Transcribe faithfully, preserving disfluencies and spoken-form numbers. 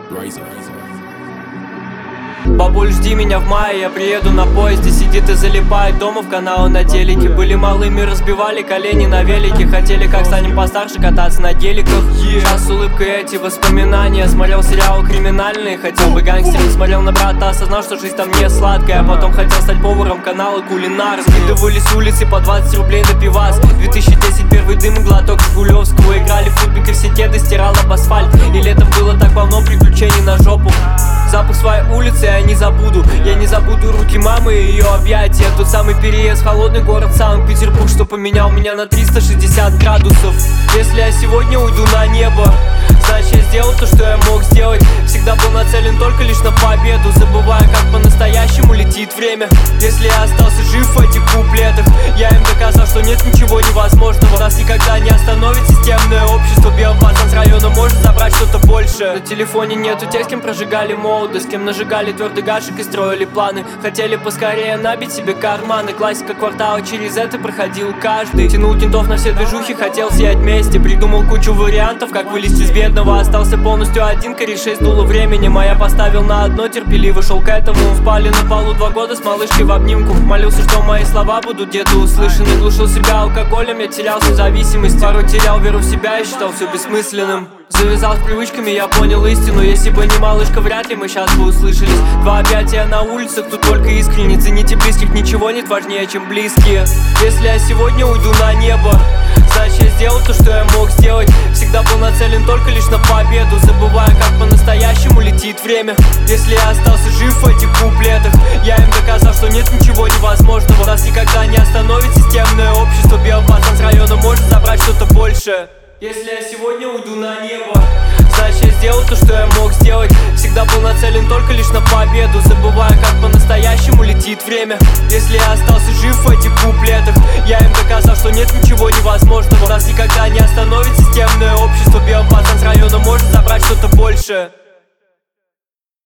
Бабуль, жди меня в мае, я приеду на поезде. Сидит и залипает дома в каналы на телеке. Были малыми, разбивали колени на велике. Хотели, как станем постарше, кататься на геликах. Сейчас с улыбкой эти воспоминания. Смотрел сериалы криминальные, хотел бы гангстером. Смотрел на брата, осознал, что жизнь там не сладкая. А потом хотел стать поваром, каналы кулинар. Скидывали с улицы по двадцать рублей на пивас. две тысячи десять, первый дым, глоток Жигулевского. Играли в футбик и все кеды стирал об асфальт. И летом было так полно приключений на жопу. Запах своей улицы я не забуду. Я не забуду руки мамы и ее объятия. Тот самый переезд, холодный город Санкт-Петербург, что поменял меня на триста шестьдесят градусов. Если я сегодня уйду на небо, значит я сделал то, что я мог сделать. Всегда был нацелен только лишь на победу, забывая, как по-настоящему летит время. Если я остался жив в этих куплетах, я им доказал, что нет ничего невозможного. Нас никогда не остановит системное общество. Белый пацан с района может забрать что-то больше. На телефоне нету тех, с кем прожигали молодость, с кем нажигали твердый гашек и строили планы. Хотели поскорее набить себе карманы. Классика квартала, через это проходил каждый. Тянул кентов на все движухи, хотел сиять вместе. Придумал кучу вариантов, как вылезти из бедного. Остался полностью один, корешей сдуло временем. А я поставил на одно, терпеливо шел к этому. Впали на полу два года с малышкой в обнимку. Молился, что мои слова будут где-то услышаны. Глушил себя алкоголем, я терял всю зависимость. Порой терял веру в себя и считал все бессмысленным. Завязал с привычками, я понял истину. Если бы не малышка, вряд ли мы сейчас бы услышались. Два объятия на улицах, тут только искренне. Цените близких, ничего нет важнее, чем близкие. Если я сегодня уйду на небо, значит я сделал то, что я мог сделать. Всегда был нацелен только лишь на победу, забывая, как по-настоящему летит время. Если я остался жив в этих куплетах, я им доказал, что нет ничего невозможного. Нас никогда не остановит системное общество. Белый пацан с района может забрать что-то большее. Если я сегодня уйду на небо, значит я сделал то, что я мог сделать. Всегда был нацелен только лишь на победу, забывая, как по-настоящему летит время. Если я остался жив в этих куплетах, я им доказал, что нет ничего невозможного. Нас никогда не остановит системное общество. Белый пацан с района может забрать что-то большее.